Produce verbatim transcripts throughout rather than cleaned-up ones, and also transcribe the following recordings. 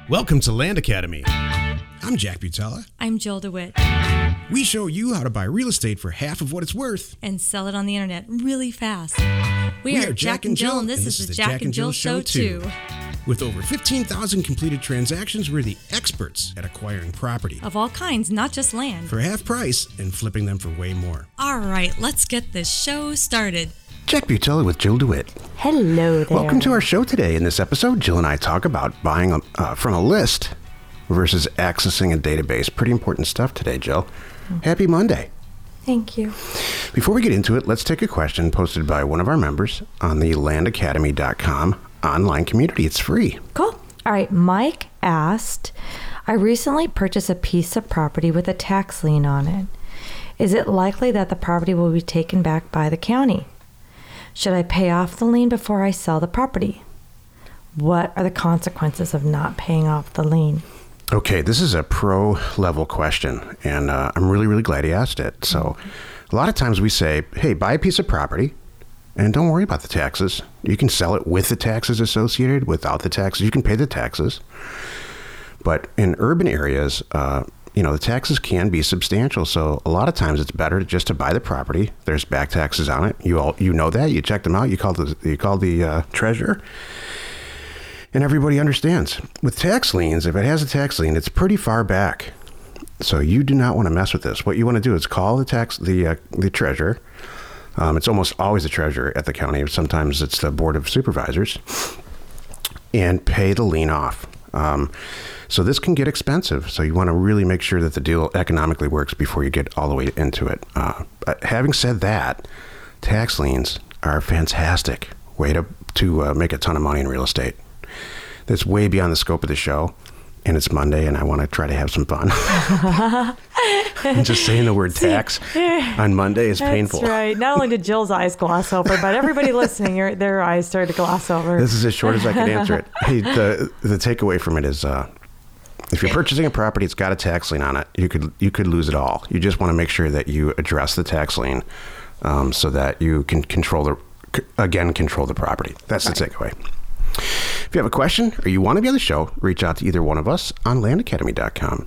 Welcome to Land Academy. I'm Jack Butala. I'm Jill DeWitt. We show you how to buy real estate for half of what it's worth. And sell it on the internet really fast. We, We are Jack and Jill, and this, and is the Jack and Jill Show too. With over fifteen thousand completed transactions, we're the experts at acquiring property. Of all kinds, not just land. For half price and flipping them for way more. All right, let's get this show started. Jack Butala with Jill DeWitt. Hello there. Welcome to our show today. In this episode, Jill and I talk about buying a, uh, from a list versus accessing a database. Pretty important stuff today, Jill. Mm-hmm. Happy Monday. Thank you. Before we get into it, let's take a question posted by one of our members on the land academy dot com online community. It's free. Cool. All right. Mike asked, I recently purchased a piece of property with a tax lien on it. Is it likely that the property will be taken back by the county? Should I pay off the lien before I sell the property? What are the consequences of not paying off the lien? Okay, this is a pro level question, and uh, I'm really, really glad he asked it. So a lot of times we say, hey, buy a piece of property and don't worry about the taxes. You can sell it with the taxes associated, without the taxes. You can pay the taxes. But in urban areas, uh, you know, the taxes can be substantial. So a lot of times it's better just to buy the property. There's back taxes on it. You all, you know that. You check them out. You call the, you call the uh, treasurer. And everybody understands. With tax liens, if it has a tax lien, it's pretty far back. So you do not want to mess with this. What you want to do is call the tax, the uh, the treasurer. Um, it's almost always the treasurer at the county. Sometimes it's the board of supervisors, and pay the lien off. Um, so this can get expensive. So you want to really make sure that the deal economically works before you get all the way into it. Uh, but having said that, tax liens are a fantastic way to to uh, make a ton of money in real estate. That's way beyond the scope of the show, and it's Monday, and I want to try to have some fun. Just saying the word tax on Monday is That's painful. That's right. Not only did Jill's eyes gloss over, but everybody listening, your, their eyes started to gloss over. This is as short as I can answer it. Hey, the the takeaway from it is, uh, if you're purchasing a property, it's got a tax lien on it. You could you could lose it all. You just want to make sure that you address the tax lien, um, so that you can control the again control the property. That's right. The takeaway. If you have a question or you want to be on the show, reach out to either one of us on land academy dot com.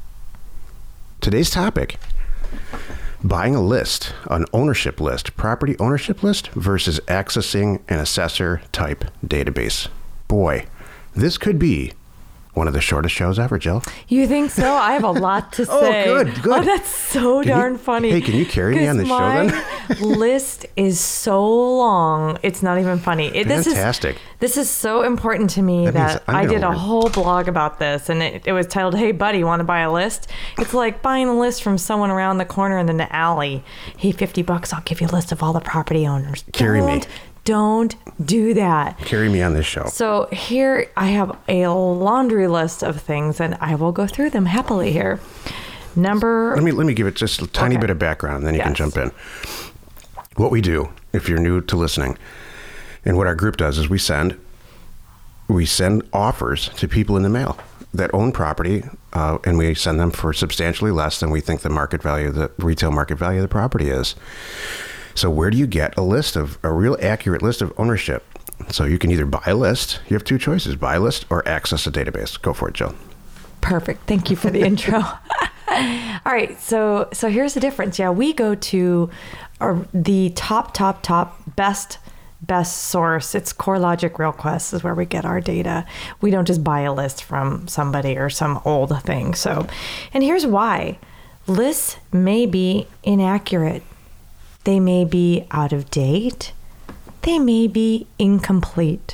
Today's topic, buying a list, an ownership list, property ownership list versus accessing an assessor type database. Boy, this could be one of the shortest shows ever, Jill. You think so? I have a lot to say. Oh, good, good. Oh, that's so Can darn you, funny. Hey, can you carry me on the show then? My list is so long. It's not even funny. It, Fantastic. This is, this is so important to me that, that I did a work. whole blog about this, and it, it was titled, Hey, buddy, want to buy a list? It's like buying a list from someone around the corner in the alley. Hey, fifty bucks, I'll give you a list of all the property owners. Carry Don't, me. Don't do that. Carry me on this show. So here I have a laundry list of things, and I will go through them happily here. Number... Let me let me give it just a tiny Okay. bit of background, and then you Yes. can jump in. What we do, if you're new to listening, and what our group does is we send we send offers to people in the mail that own property, uh, and we send them for substantially less than we think the market value, the retail market value of the property is. So where do you get a list of, a real accurate list of ownership? So you can either buy a list, you have two choices, buy a list or access a database. Go for it, Jill. Perfect. Thank you for the intro. All right. So so here's the difference. Yeah, we go to our, the top, top, top best, best source. It's CoreLogic RealQuest is where we get our data. We don't just buy a list from somebody or some old thing. So, and here's why. Lists may be inaccurate. They may be out of date. They may be incomplete.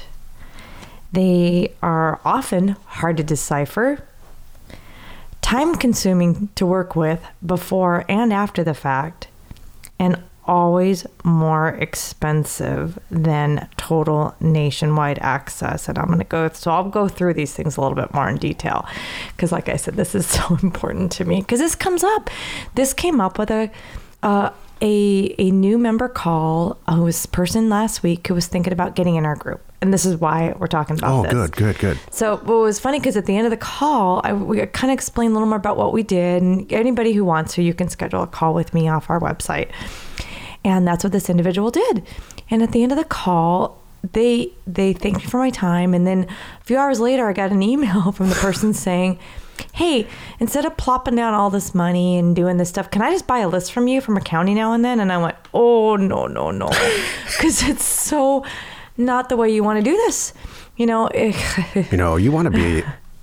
They are often hard to decipher, time-consuming to work with before and after the fact, and always more expensive than total nationwide access. And I'm going to go, so I'll go through these things a little bit more in detail, because like I said, this is so important to me, because this comes up. This came up with a... Uh, A, a new member call who was a person last week who was thinking about getting in our group. And this is why we're talking about Oh, this. good, good, good. So what was funny, because at the end of the call, I, we kind of explained a little more about what we did. And anybody who wants to, you can schedule a call with me off our website. And that's what this individual did. And at the end of the call, they they thanked me for my time, and then a few hours later I got an email from the person saying, hey, instead of plopping down all this money and doing this stuff, can I just buy a list from you from a county now and then? And I went, oh, no, no, no. Because it's so not the way you want to do this. You know, you know, you want to be,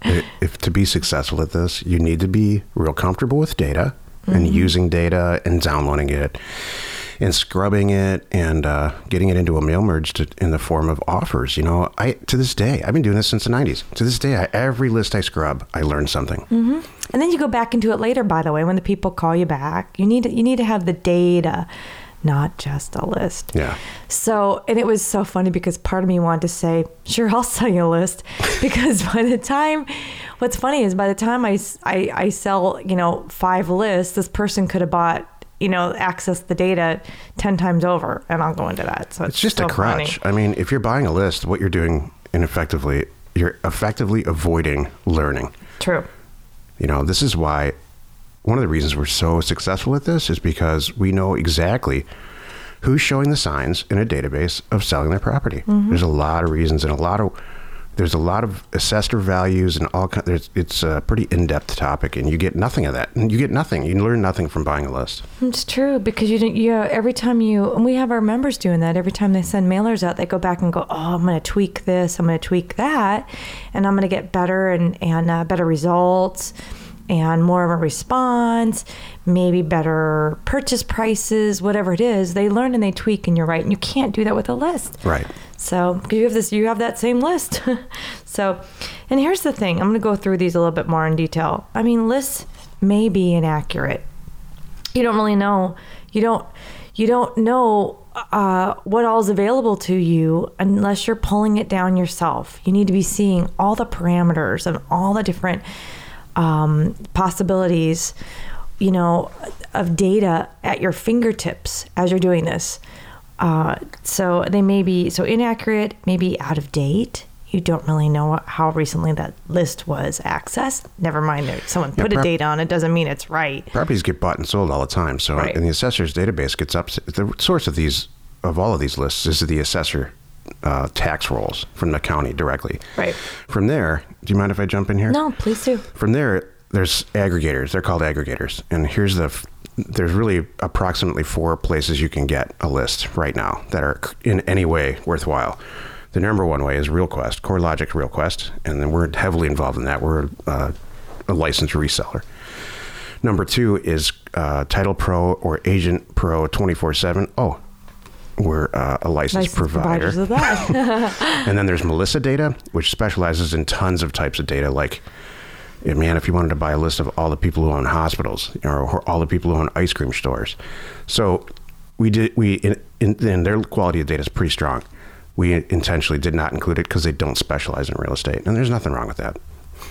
if to be successful at this, you need to be real comfortable with data and mm-hmm. using data and downloading it and scrubbing it and uh, getting it into a mail merge to, in the form of offers. You know, I to this day, I've been doing this since the nineties. To this day, I, every list I scrub, I learn something. Mm-hmm. And then you go back into it later, by the way, when the people call you back. You need to, you need to have the data, not just a list. Yeah. So, and it was so funny because part of me wanted to say, sure, I'll sell you a list. Because by the time, what's funny is by the time I, I, I sell, you know, five lists, this person could have bought, you know, access the data ten times over, and I'll go into that. So it's, it's just so a crutch. funny. I mean, if you're buying a list, what you're doing, ineffectively, you're effectively avoiding learning. True. You know, this is why one of the reasons we're so successful at this is because we know exactly who's showing the signs in a database of selling their property. Mm-hmm. There's a lot of reasons and a lot of there's a lot of assessor values and all. There's, it's a pretty in-depth topic, and you get nothing of that. And you get nothing. You learn nothing from buying a list. It's true because you didn't. You know, every time you and we have our members doing that. Every time they send mailers out, they go back and go, "Oh, I'm going to tweak this. I'm going to tweak that, and I'm going to get better and and uh, better results." And more of a response, maybe better purchase prices, whatever it is. They learn and they tweak, and you're right. And you can't do that with a list. Right. So you have this, you have that same list. So, and here's the thing. I'm going to go through these a little bit more in detail. I mean, lists may be inaccurate. You don't really know. You don't. You don't know uh, what all is available to you unless you're pulling it down yourself. You need to be seeing all the parameters and all the different Um, possibilities, you know, of data at your fingertips as you're doing this. Uh, so they may be so inaccurate, maybe out of date. You don't really know how recently that list was accessed. Never mind that someone put yeah, prop- a date on it doesn't mean it's right. Properties get bought and sold all the time. So right. in the assessor's database gets up. The source of these, of all of these lists, is the assessor uh, tax rolls from the county directly. Right. From there, do you mind if I jump in here? No, please do. From there, there's aggregators. They're called aggregators. And here's the, there's really approximately four places you can get a list right now that are in any way worthwhile. The number one way is RealQuest, CoreLogic RealQuest, and then we're heavily involved in that. We're uh, a licensed reseller. Number two is uh, Title Pro or Agent Pro twenty-four seven. Oh, we're uh, a licensed, licensed provider. Of that. And then there's Melissa Data, which specializes in tons of types of data. Like, man, if you wanted to buy a list of all the people who own hospitals or all the people who own ice cream stores. So we did, we, in, in, and their quality of data is pretty strong. We intentionally did not include it because they don't specialize in real estate. And there's nothing wrong with that.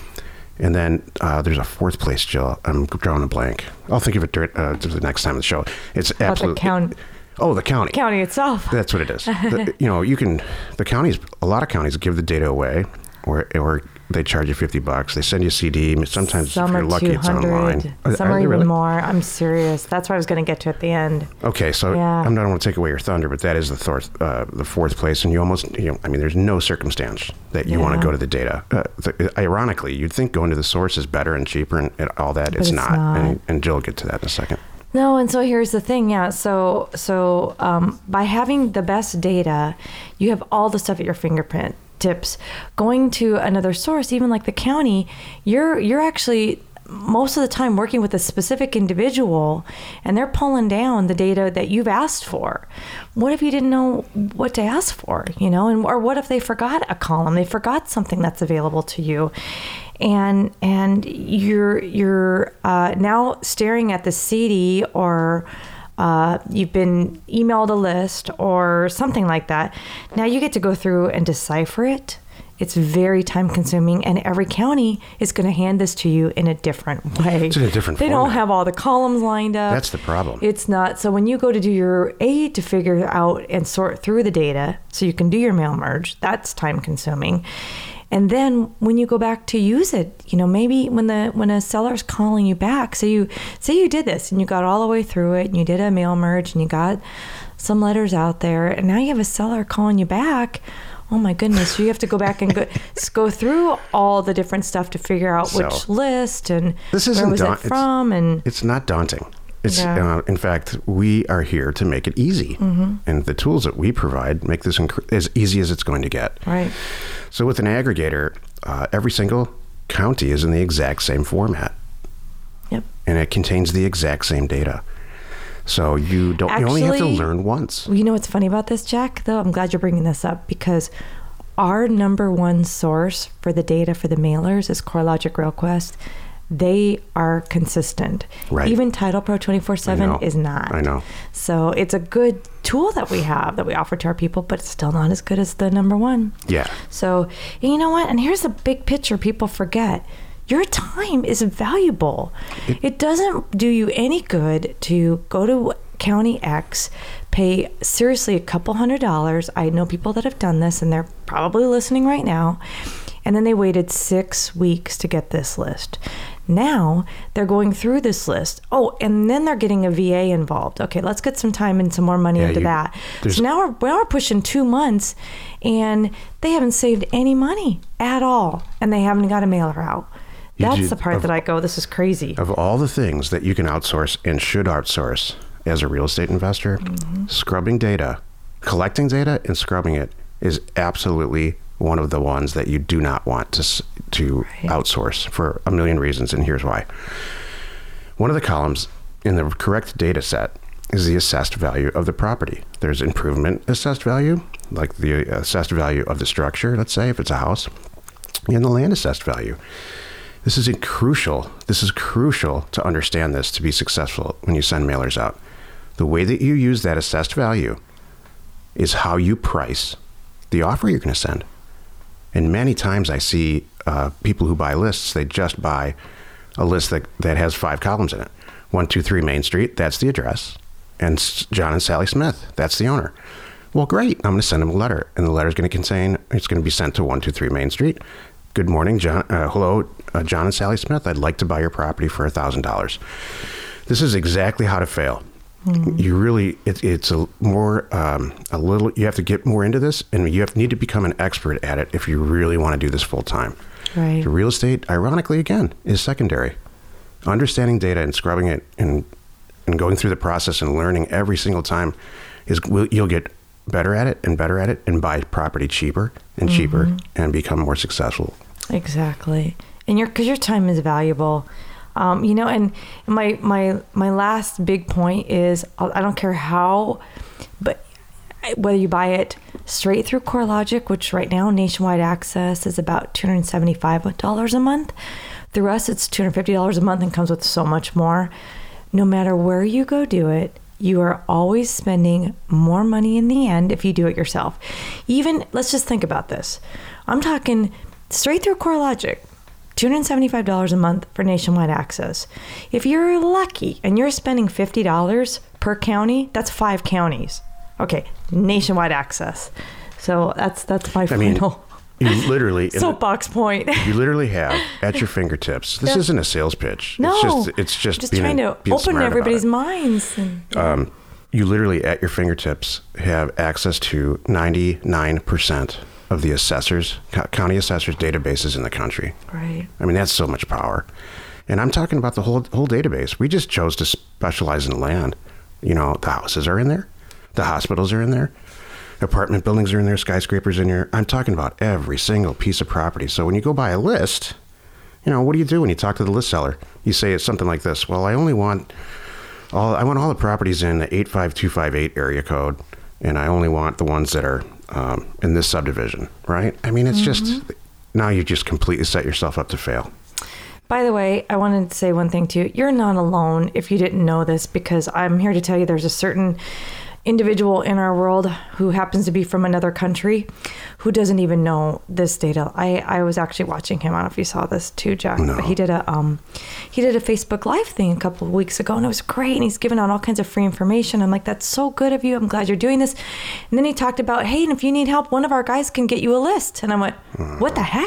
And then uh, there's a fourth place, Jill. I'm drawing a blank. I'll think of it during, uh, the next time of the show. It's absolutely... Oh, the county. Oh, the county. County itself. That's what it is. the, you know, you can... The counties... A lot of counties give the data away, or or they charge you fifty bucks. They send you a C D. Sometimes, Some if you're are lucky, it's online. Some are, are even really? more. I'm serious. That's what I was going to get to at the end. Okay, so yeah. I don't want to take away your thunder, but that is the fourth, uh, the fourth place, and you almost, you know, I mean, there's no circumstance that you yeah. want to go to the data. Uh, the, ironically, you'd think going to the source is better and cheaper and, and all that. It's, it's not, not. And, and Jill will get to that in a second. No, and so here's the thing, yeah. So, so um, by having the best data, you have all the stuff at your fingerprint tips. Going to another source, even like the county, you're you're actually most of the time working with a specific individual, and they're pulling down the data that you've asked for. What if you didn't know what to ask for, you know, and or what if they forgot a column, they forgot something that's available to you, and and you're you're uh, now staring at the C D or uh, you've been emailed a list or something like that. Now you get to go through and decipher it. It's very time consuming, and every county is going to hand this to you in a different way. It's in a different They format. don't have all the columns lined up. That's the problem. It's not. So when you go to do your aid to figure out and sort through the data so you can do your mail merge, that's time consuming. And then when you go back to use it, you know, maybe when the when a seller's calling you back, say you say you did this and you got all the way through it and you did a mail merge and you got some letters out there, and now you have a seller calling you back. Oh my goodness, you have to go back and go, go through all the different stuff to figure out So, which list and This where isn't was daun- it from. And It's not daunting. It's, Yeah. uh, in fact, we are here to make it easy. Mm-hmm. And the tools that we provide make this inc- as easy as it's going to get. right. So with an aggregator, uh, every single county is in the exact same format. Yep. And it contains the exact same data. So you don't. you only have to Actually- learn once. You know what's funny about this, Jack, though? I'm glad you're bringing this up because our number one source for the data for the mailers is CoreLogic RealQuest. They are consistent. Right. Even Title Pro twenty-four I seven know. is not. I know. So it's a good tool that we have that we offer to our people, but it's still not as good as the number one. Yeah. So, and you know what? And here's the big picture people forget. Your time is valuable. It, it doesn't do you any good to go to County X, pay seriously a couple hundred dollars. I know people that have done this and they're probably listening right now. And then they waited six weeks to get this list. Now they're going through this list. Oh, and then they're getting a V A involved. Okay, let's get some time and some more money Yeah, into you- that. there's- So now we're, now we're pushing two months and they haven't saved any money at all. And they haven't got a mailer out. You That's do- the part of- that I go, this is crazy. Of all the things that you can outsource and should outsource as a real estate investor, Mm-hmm. scrubbing data, collecting data and scrubbing it is absolutely one of the ones that you do not want to s- to Right. outsource for a million reasons, and here's why. One of the columns in the correct data set is the assessed value of the property. There's improvement assessed value, like the assessed value of the structure, let's say if it's a house, and the land assessed value. This is crucial. This is crucial to understand this to be successful when you send mailers out. The way that you use that assessed value is how you price the offer you're going to send. And many times I see uh, people who buy lists, they just buy a list that, that has five columns in it. one two three Main Street, that's the address. And S- John and Sally Smith, that's the owner. Well, great. I'm going to send them a letter. And the letter is going to contain, it's going to be sent to one two three Main Street. Good morning, John. Uh, hello, uh, John and Sally Smith. I'd like to buy your property for one thousand dollars. This is exactly how to fail. Mm-hmm. You really, it, it's a more, um, a little, you have to get more into this and you have to need to become an expert at it if you really want to do this full time. Right. The real estate, ironically, again, is secondary. Understanding data and scrubbing it and, and going through the process and learning every single time is, you'll get better at it and better at it and buy property cheaper and cheaper mm-hmm. and become more successful. Exactly. And your, cause your time is valuable. Um, you know, and my, my, my last big point is I don't care how, but whether you buy it straight through CoreLogic, which right now nationwide access is about two hundred seventy-five dollars a month. Through us, it's two hundred fifty dollars a month and comes with so much more. No matter where you go do it, you are always spending more money in the end if you do it yourself. Even, let's just think about this. I'm talking straight through CoreLogic, two hundred seventy-five dollars a month for nationwide access. If you're lucky and you're spending fifty dollars per county, that's five counties. Okay, nationwide access. So that's that's my I mean, final you literally soapbox point. You literally have at your fingertips. This No. isn't a sales pitch. No, it's just it's just, just being trying a, to being open smart everybody's about minds. And, it. Um, you literally at your fingertips have access to ninety-nine percent of the assessors, co- county assessors databases in the country. right. I mean, that's so much power. And I'm talking about the whole whole database. We just chose to specialize in land. You know, the houses are in there, the hospitals are in there, apartment buildings are in there, skyscrapers in there. I'm talking about every single piece of property. So when you go buy a list, you know, what do you do when you talk to the list seller? You say it's something like this. Well, I only want all I want all the properties in the eight five two five eight area code, and I only want the ones that are um, in this subdivision, right? I mean, it's mm-hmm. just, now you just completely set yourself up to fail. By the way, I wanted to say one thing too. You're not alone if you didn't know this, because I'm here to tell you there's a certain individual in our world who happens to be from another country who doesn't even know this data. I, I was actually watching him. I don't know if you saw this too, Jack. No. But he did a um he did a Facebook Live thing a couple of weeks ago, and it was great. And he's giving out all kinds of free information. I'm like, that's so good of you. I'm glad you're doing this. And then he talked about, hey, and if you need help, one of our guys can get you a list. And I went, what the heck?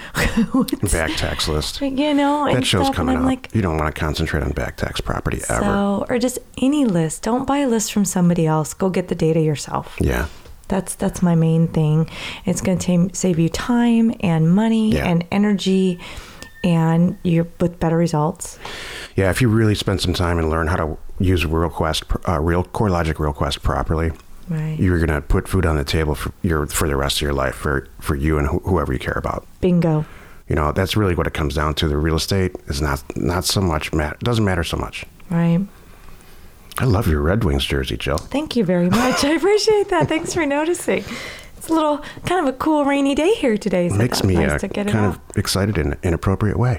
Back tax list. You know, and That show's stuff, coming and I'm up. like, You don't want to concentrate on back tax property ever. so, or just any list. Don't buy a list from somebody else. Go get the data yourself. Yeah. That's that's my main thing. It's going to save you time and money Yeah. and energy, and you're with better results. Yeah, if you really spend some time and learn how to use RealQuest, uh, Real CoreLogic RealQuest properly, Right. you're going to put food on the table for your for the rest of your life for for you and wh- whoever you care about. Bingo. You know, that's really what it comes down to. The real estate is not not so much mat- doesn't matter so much. Right. I love your Red Wings jersey, Jill. Thank you very much. I appreciate that. Thanks for noticing. It's a little kind of a cool rainy day here today. So Makes that's me nice uh, to get it kind out. of excited in an inappropriate way.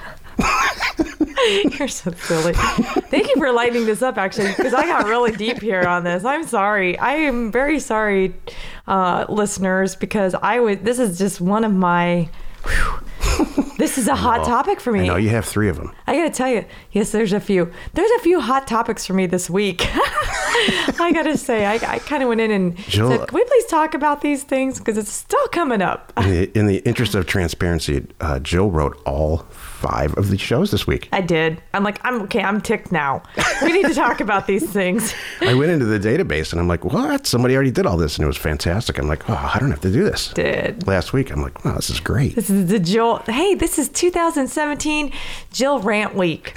You're so silly. Thank you for lighting this up, actually, because I got really deep here on this. I'm sorry. I am very sorry, uh, listeners, because I was. This is just one of my. Whew, this is a hot know. topic for me. I know you have three of them. I gotta tell you, yes, there's a few. There's a few hot topics for me this week. I gotta say, I, I kind of went in and Jill- said, "Can we please talk about these things because it's still coming up." In the, in the interest of transparency, uh, Jill wrote all five of the shows this week. I did. I'm like, I'm okay. I'm ticked now. We need to talk about these things. I went into the database and I'm like, what? Somebody already did all this, and it was fantastic. I'm like, oh, I don't have to do this. Did. Last week, I'm like, wow, this is great. This is the Jill. Hey, this is two thousand seventeen Jill Rant Week.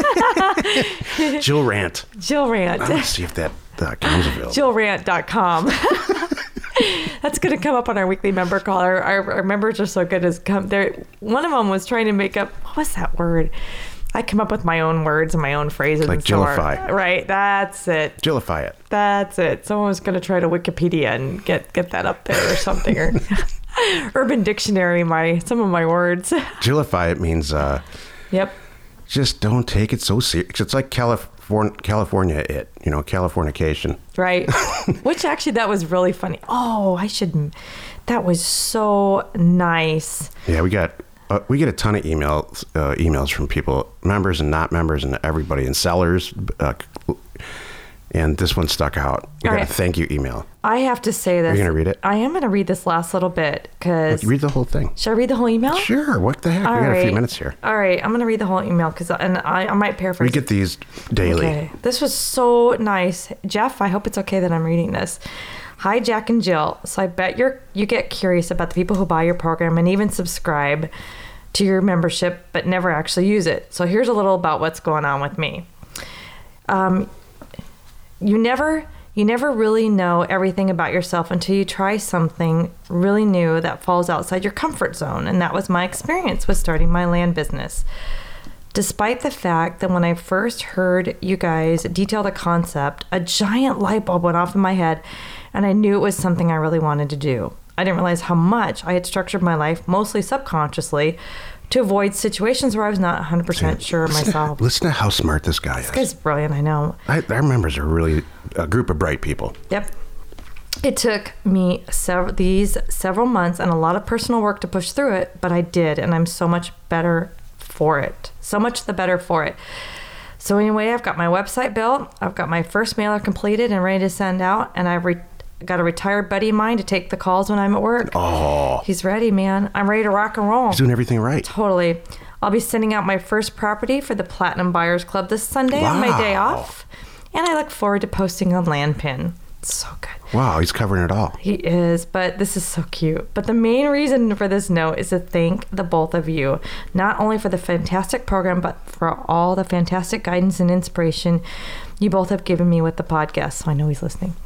Jill Rant. Jill Rant. Let's see if that uh, comes available. Jill Rant dot com. That's going to come up on our weekly member call. Our, our, our members are so good as come there. One of them was trying to make up, what was that word? I come up with my own words and my own phrases. Like and so are- Jillify. Right. That's it. Jillify it. That's it. Someone was going to try to Wikipedia and get, get that up there or something. Or Urban Dictionary, my some of my words. Jillify it means uh, Yep. just don't take it so serious. It's like California, California it, you know, Californication. Right. Which actually, that was really funny. Oh, I should. That was so nice. Yeah, we got uh, we get a ton of emails uh, emails from people, members and not members, and everybody, and sellers. Uh, and this one stuck out. We All got right. a thank you email. I have to say this. Are you gonna read it? I am going to read this last little bit because. Read the whole thing. Should I read the whole email? Sure. What the heck? All we got a few right. minutes here. All right. I'm going to read the whole email because, and I, I might paraphrase. We get these daily. Okay. This was so nice. Jeff, I hope it's okay that I'm reading this. Hi, Jack and Jill. So I bet you're you get curious about the people who buy your program and even subscribe to your membership, but never actually use it. So here's a little about what's going on with me. Um, you never you never really know everything about yourself until you try something really new that falls outside your comfort zone, and that was my experience with starting my land business. Despite the fact that when I first heard you guys detail the concept, a giant light bulb went off in my head, and I knew it was something I really wanted to do. I didn't realize how much I had structured my life, mostly subconsciously, to avoid situations where I was not one hundred percent sure of Listen to- myself. Listen to how smart this guy is. This guy's brilliant, I know. I, our members are really a group of bright people. Yep. It took me several these several months and a lot of personal work to push through it, but I did, and I'm so much better for it. So much the better for it. So anyway, I've got my website built. I've got my first mailer completed and ready to send out, and I've re- got a retired buddy of mine to take the calls when I'm at work. Oh, He's ready, man. I'm ready to rock and roll. he's doing everything right. Totally. I'll be sending out my first property for the Platinum Buyers Club this Sunday on my day Wow. off, and I look forward to posting on Landpin. It's so good. Wow, he's covering it all. He is, but this is so cute. But the main reason for this note is to thank the both of you, not only for the fantastic program, but for all the fantastic guidance and inspiration you both have given me with the podcast. So I know he's listening.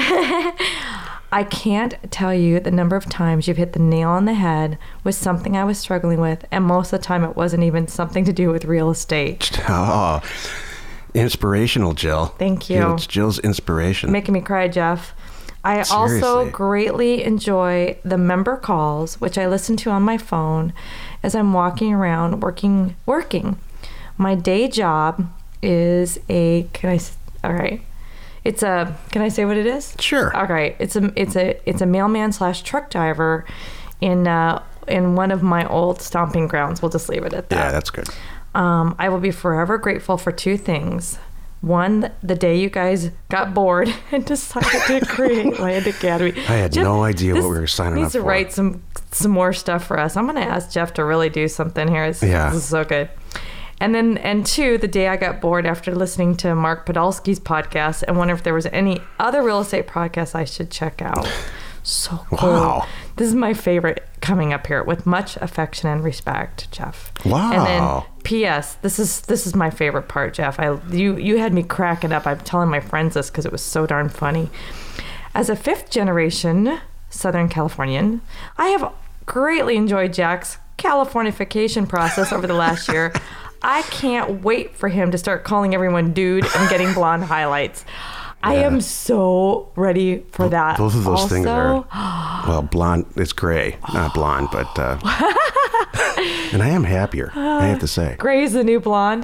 I can't tell you the number of times you've hit the nail on the head with something I was struggling with, and most of the time it wasn't even something to do with real estate. Oh, inspirational, Jill. Thank you. It's Jill's inspiration. Making me cry, Jeff. I also Seriously. greatly enjoy the member calls, which I listen to on my phone as I'm walking around working. Working. My day job is a. Can I? s- All right. It's a. Can I say what it is? Sure. All right. It's a. It's a. It's a mailman slash truck driver, in uh, in one of my old stomping grounds. We'll just leave it at that. Yeah, that's good. Um, I will be forever grateful for two things. One, the day you guys got bored and decided to create Land Academy. I had Jeff, no idea what this we were signing needs up to for. write some some more stuff for us. I'm going to ask Jeff to really do something here. It's, Yeah. This is so good. And then, and two, the day I got bored after listening to Mark Podolsky's podcast and wonder if there was any other real estate podcasts I should check out. So cool. Wow. This is my favorite coming up here with much affection and respect, Jeff. Wow. And then P S This is this is my favorite part, Jeff. I you you had me cracking up. I'm telling my friends this because it was so darn funny. As a fifth generation Southern Californian, I have greatly enjoyed Jack's Californification process over the last year. I can't wait for him to start calling everyone dude and getting blonde highlights. I Yeah. am so ready for that. Both of those also, things are, well, blonde, it's gray, not blonde, but, uh, and I am happier, I have to say. Gray is the new blonde.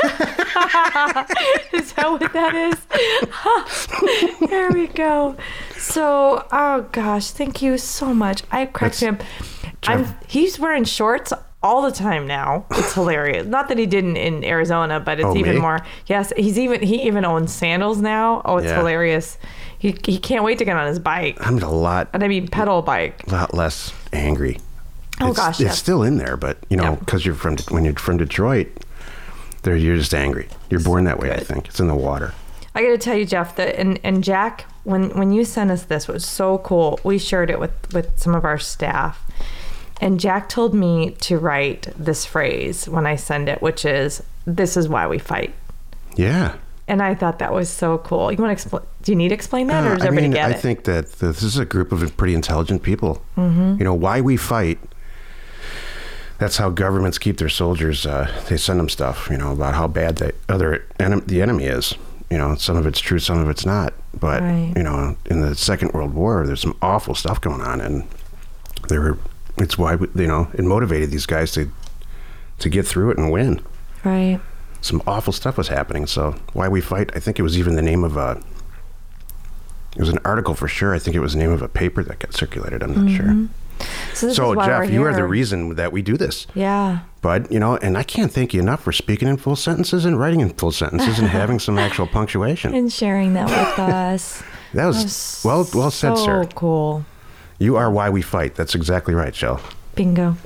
Is that what that is? There we go. So, oh gosh, thank you so much. I cracked him. I'm, he's wearing shorts all the time now. It's hilarious. Not that he didn't in Arizona, but it's Oh, even me? more. Yes, he's even he even owns sandals now. Oh, it's Yeah. hilarious. He he can't wait to get on his bike. I'm a lot, And I mean pedal bike. lot less angry. Oh, it's, gosh, It's yes. still in there, but, you know, Yeah. because you're from, when you're from Detroit, there you're just angry. You're born that way, I good. think. It's in the water. I got to tell you, Jeff, that and, and Jack, when when you sent us this, it was so cool. We shared it with with some of our staff, and Jack told me to write this phrase when I send it, which is "This is why we fight." Yeah. And I thought that was so cool. You want to explain? Do you need to explain that, or Uh, does I everybody mean, get I it? think that this is a group of pretty intelligent people. Mm-hmm. You know, why we fight. That's how governments keep their soldiers. Uh, they send them stuff, you know, about how bad the other enem- the enemy is. You know, some of it's true, some of it's not. But Right. you know, in the Second World War, there's some awful stuff going on, and they were. It's why we, you know it motivated these guys to to get through it and win. Right. Some awful stuff was happening. So why we fight? I think it was even the name of a. It was an article for sure. I think it was the name of a paper that got circulated. I'm not sure. So, this So is why Jeff, we're you are the here. reason that we do this. Yeah. But, you know, and I can't thank you enough for speaking in full sentences and writing in full sentences and having some actual punctuation. And sharing that with us. That was, That was well well said, so sir. cool. You are why we fight. That's exactly right, Shell. Bingo.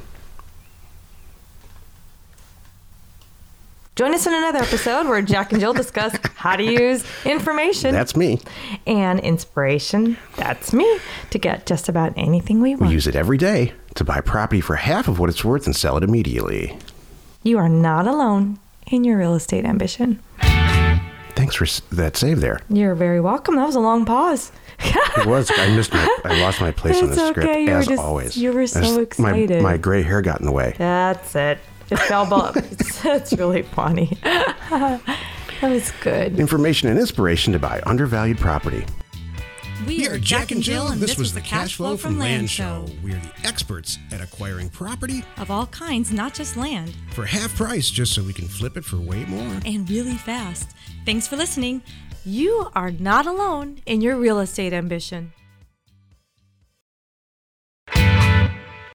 Join us in another episode where Jack and Jill discuss how to use information That's me. and inspiration, that's me, to get just about anything we We want. use it every day to buy property for half of what it's worth and sell it immediately. You are not alone in your real estate ambition. Thanks for s- that save there. You're very welcome. That was a long pause. It was. I missed my. I lost my place on the It's script okay, you were as just- always. you were I so just- excited. My, my gray hair got in the way. That's it. It fell below. It's, it's really funny. That was good. Information and inspiration to buy undervalued property. We are Jack and Jill, and this was the Cash Flow from Land Show. We are the experts at acquiring property Of all kinds, not just land, for half price just so we can flip it for way more. and really fast. Thanks for listening. You are not alone in your real estate ambition.